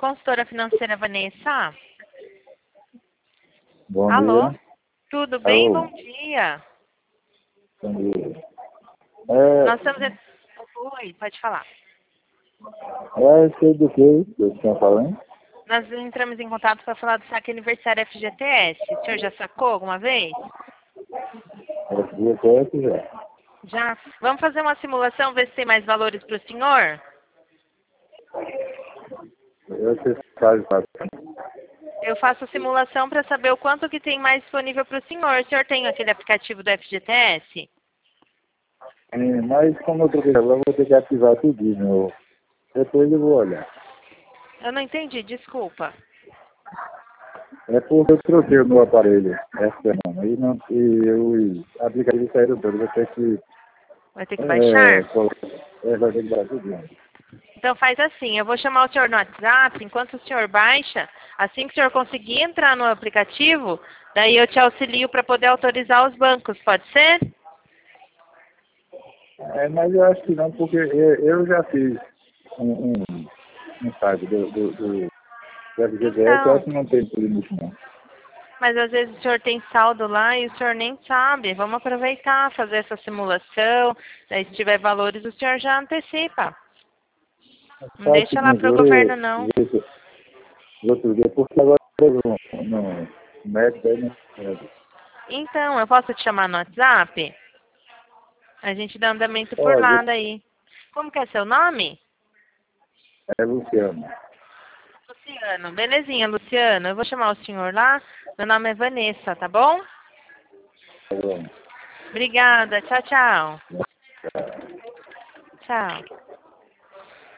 consultora financeira Vanessa. Bom Alô? dia. Tudo bem? Alô. Bom dia. Bom dia. Nós estamos... Oi, pode falar. Sei do que eu tinha falando? Nós entramos em contato para falar do saque aniversário FGTS. O senhor já sacou alguma vez? FGTS já. Já? Vamos fazer uma simulação, ver se tem mais valores para o senhor? Você faz Eu faço a simulação para saber o quanto que tem mais disponível para o senhor. O senhor tem aquele aplicativo do FGTS? mas como eu troquei agora, eu vou ter que ativar tudinho. Depois eu vou olhar. Eu não entendi, desculpa. É porque eu troquei o meu aparelho essa semana. E o aplicativo saíram todo. Vou ter que... Vai ter que baixar? Vai ter que dar tudinho. Então faz assim, eu vou chamar o senhor no WhatsApp, enquanto o senhor baixa, assim que o senhor conseguir entrar no aplicativo, daí eu te auxilio para poder autorizar os bancos, pode ser? Mas eu acho que não, porque eu já fiz um site do FGTS, eu acho Então, que não tem limite não. mas às vezes o senhor tem saldo lá e o senhor nem sabe. Vamos aproveitar, fazer essa simulação, daí se tiver valores o senhor já antecipa. Não deixa lá para o governo não. Outro dia, porque agora no médico aí não pode. Então, eu posso te chamar no WhatsApp? A gente dá andamento por Pode, lá daí. Como que é seu nome? é Luciano. Luciano, belezinha, Luciano. Eu vou chamar o senhor lá. Meu nome é Vanessa, tá bom? Tá bom. Obrigada. Tchau, tchau. Tchau.